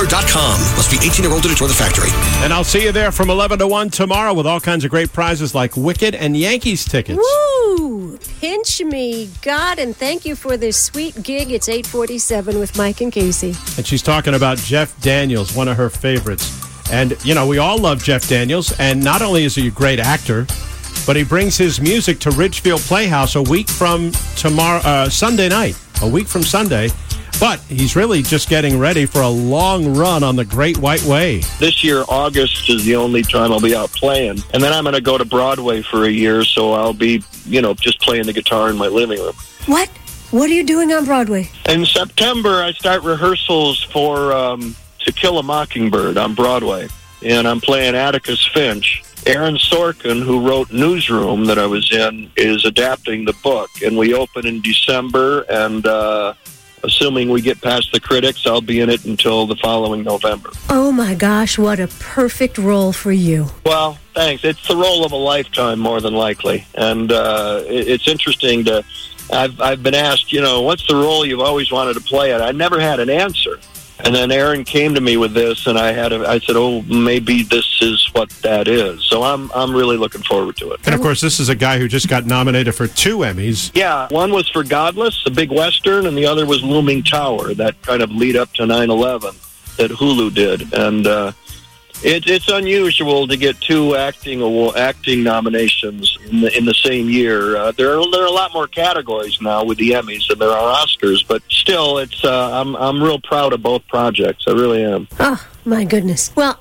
Gambler.com. Must be 18 or older to join the factory. And I'll see you there from 11 to 1 tomorrow with all kinds of great prizes like Wicked and Yankees tickets. Woo! Pinch me, God, and thank you for this sweet gig. It's 8:47 with Mike and Casey. And she's talking about Jeff Daniels, one of her favorites. And, you know, we all love Jeff Daniels. And not only is he a great actor, but he brings his music to Ridgefield Playhouse a week from Sunday night. A week from Sunday. But he's really just getting ready for a long run on the Great White Way. This year, August is the only time I'll be out playing. And then I'm going to go to Broadway for a year, so I'll be, just playing the guitar in my living room. What? What are you doing on Broadway? In September, I start rehearsals for To Kill a Mockingbird on Broadway. And I'm playing Atticus Finch. Aaron Sorkin, who wrote Newsroom that I was in, is adapting the book. And we open in December, and assuming we get past the critics, I'll be in it until the following November. Oh, my gosh, what a perfect role for you. Well, thanks. It's the role of a lifetime, more than likely. And it's interesting to... I've been asked, what's the role you've always wanted to play? And I never had an answer. And then Aaron came to me with this, and I said, oh, maybe this is what that is. So I'm really looking forward to it. And, of course, this is a guy who just got nominated for 2 Emmys. Yeah, one was for Godless, a big Western, and the other was Looming Tower, that kind of lead up to 9/11 that Hulu did. And it's unusual to get 2 acting nominations in the same year. There are a lot more categories now with the Emmys than there are Oscars, but still, it's I'm real proud of both projects. I really am. Oh, my goodness. Well,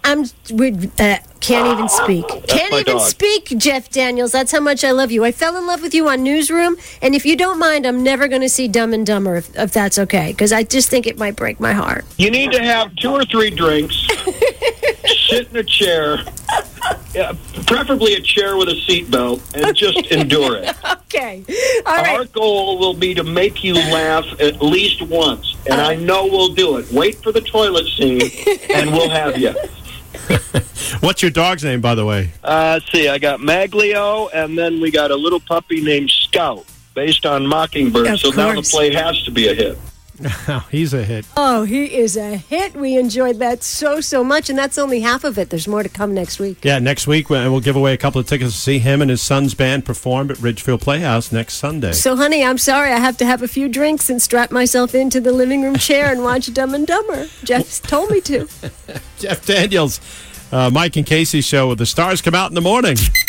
can't even speak. Can't even speak, Jeff Daniels. That's how much I love you. I fell in love with you on Newsroom, and if you don't mind, I'm never going to see Dumb and Dumber, if that's okay, because I just think it might break my heart. You need to have 2 or 3 drinks, sit in a chair, preferably a chair with a seatbelt, and just endure it. Okay. All right. Our goal will be to make you laugh at least once, and I know we'll do it. Wait for the toilet scene, and we'll have you. What's your dog's name, by the way? Let's see. I got Maglio, and then we got a little puppy named Scout, based on Mockingbird. Now the play has to be a hit. He's a hit. Oh, he is a hit. We enjoyed that so much, and that's only half of it. There's more to come next week. Yeah, next week we'll give away a couple of tickets to see him and his son's band perform at Ridgefield Playhouse next Sunday. So, honey, I'm sorry. I have to have a few drinks and strap myself into the living room chair and watch Dumb and Dumber. Jeff told me to. Jeff Daniels, Mike and Casey show with The Stars Come Out in the Morning.